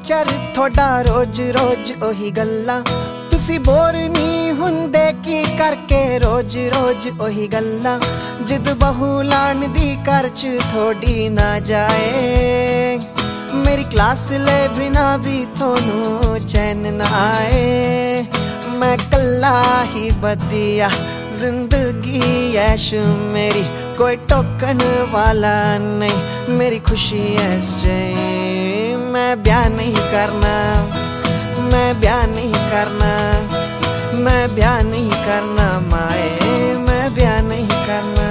nature थोड़ा रोज रोज ओही गल्ला तुसी बोर नहीं हुंदे की करके रोज रोज ओही गल्ला जिद बहू लाण दी घर च थोड़ी ना जाए मेरी क्लास ले बिना भी थोनू चैन ना आए मैं कल्ला ही बदिया जिंदगी ऐश मेरी कोई टोकन वाला नहीं मेरी खुशी ऐसे मैं ब्याह नहीं करना मैं ब्याह नहीं करना मैं ब्याह नहीं करना माए मैं ब्याह नहीं करना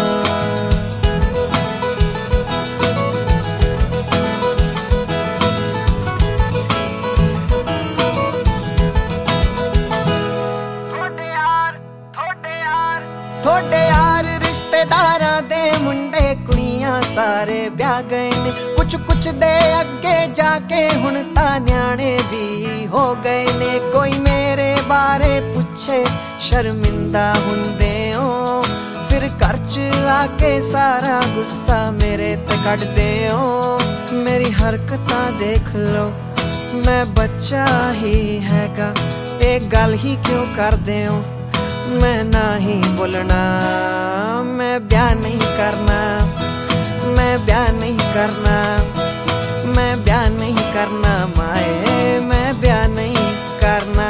थोड़े यार रिश्तेदारां दे मुंडे कुड़ियां सारे ब्याह गए ने कुछ दे अगे जाके हुण तां न्याणे भी हो गए ने कोई मेरे बारे पुछे शर्मिंदा हुंदे हो फिर घर च आके सारा गुस्सा मेरे ते कढदे हो मेरी हरकतां देख लो मैं बच्चा ही हैगा एक गल ही क्यों करदे हो मैं नहीं बोलना मैं ब्याह नहीं करना मैं ब्याह नहीं करना मैं ब्याह नहीं करना माए मैं ब्याह नहीं करना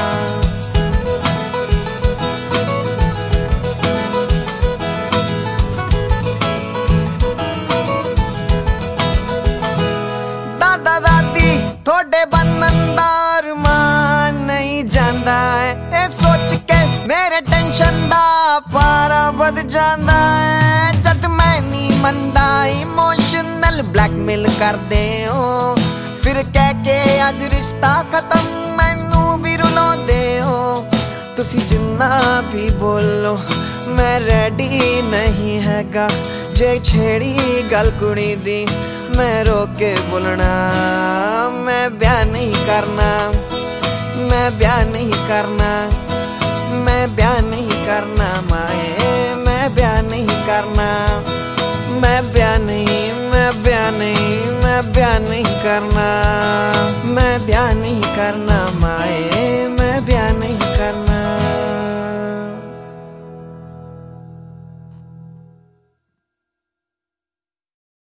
दादा दादी थोड़े बनन दा अरमान नहीं जांदा है सोच के मेरे टेंशन दा पारा बद जांदा है जद मैं नहीं मनदा इमोशनल ब्लैकमेल करदे हो फिर कह के अज रिश्ता खत्म मैनू भी रुलांदे हो तुसी जिन्ना भी बोलो मैं रेडी नहीं हैगा जे छेड़ी गल कुड़ी दी मैं रोक के बोलना मैं ब्याह नहीं करना मैं ब्याह नहीं करना मैं ब्याह नहीं करना माए मैं ब्याह नहीं करना मैं ब्याह नहीं मैं ब्याह नहीं मैं ब्याह नहीं करना मैं ब्याह नहीं करना माए